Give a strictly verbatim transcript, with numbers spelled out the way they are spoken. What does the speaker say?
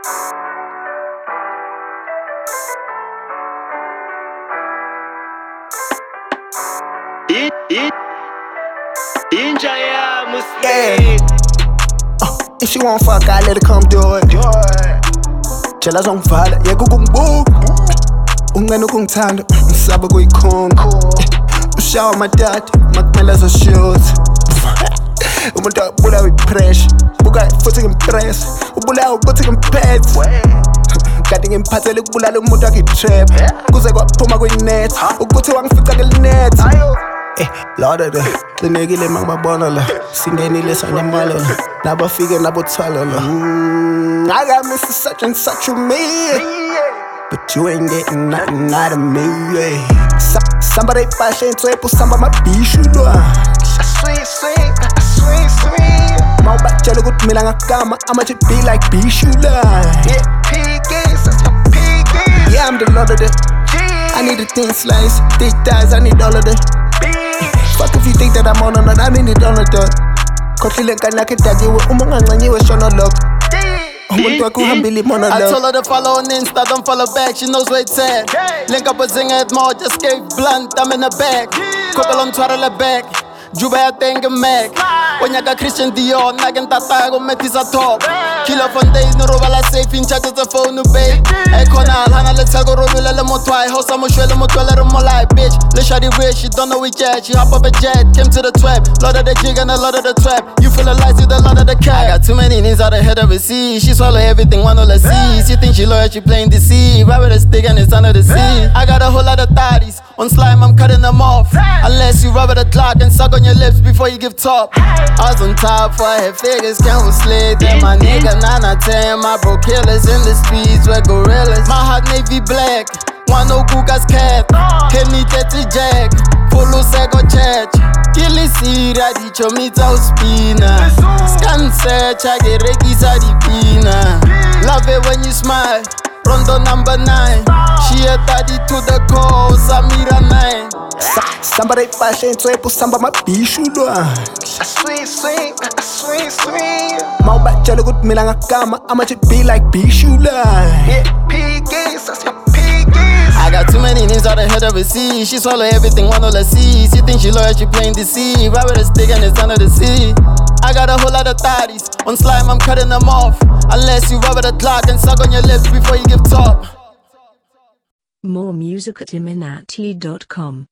Yeah. Uh, if she won't fuck, I let her come do it. Tshela zongivala, yeka ukungibuka. Ungena ukungithanda, ngisaba kuyikhona. Ushawa amadada, makumele azoshoot. Umuntu abulawa ipressure, buka futhi ngimpress. Ubulawa ukuthi ngimphethe. Kade ngimphathele ukubulala umuntu wakhe trap. Kuze kwaphuma kwinet, ukuthi wangifica ngelinet. Eh, Lord of the Linegile mangibabona la. Singenile sanyamala la. Nabafike nabothwala la. Mm, I got Mister Such and Such with me, but you ain't getting nothing out of me. Yeah. Sa somebody fashion to samba mabishu lwa. Sweet, sweet, sweet, sweet. Mawubatshela ukuthi mina ngagama, I'ma just be like bishu la. Yeah, piggies, that's your piggies. Yeah, I'm the Lord of the I need a thin slice, thick thighs, I need all of the fuck if you think that I'm on or not, I need it on the dot. Khohlile kanakhe dakiwe, uma ungancanyiwe shona lokho. Umuntu wakho uhambile monologue. I told her to follow on Insta, don't follow back, she knows where it's at. Link up with Zinger at Mall, just gave blunt, I'm in the back. Couple on twirl back, Juba ya tenga Mac. Onyaka Christian Dior, nagen tatago metisa top. Killer from days, no robala safe in chat as a phone no bait. Ekonal, hana let's go rolula le motwai, house I'm shwele motwele mo life, bitch. Le shawty rich, she don't know we jet, she hop up a jet, came to the trap. Lot of the jig and a lot of the trap. You feel alive with a lot of the cat. I got too many needs out of head of a sea. She swallow everything, one all the sea. She think she loyal, she playing the sea. Rub with a stick and it's under the sea. I got a whole lot of thotties. On slime, I'm cutting them off. Unless you rub at the clock and suck on your lips before you give top. I was on top for I had figures, can't slid. Then my nigga nine out ten, my bro killers in the streets with gorillas. My heart navy black, one no Guga's cat. Hit me thirty jack, follow sego church. Kili sira di chomita uspina. Scan search, I get rekisa di pina. Love it when you smile. Rondo number nine, she a daddy to the core, Samira nine. Somebody fashion to samba mabishu lwa. Sweet, sweet, sweet, sweet. Mawubatshela ukuthi mina ngagama, I'ma just be like bishu la. Yeah, piggies, that's your piggies. I got too many names out of head of a sea. She swallow everything, one all the seas. She think she loyal, she playing the sea. Rub with a stick and it's under the sea. I got a whole lot of thotties. On slime, I'm cutting them off. Unless you rub at the clock and suck on your lips before you give top. More music at iminati dot com.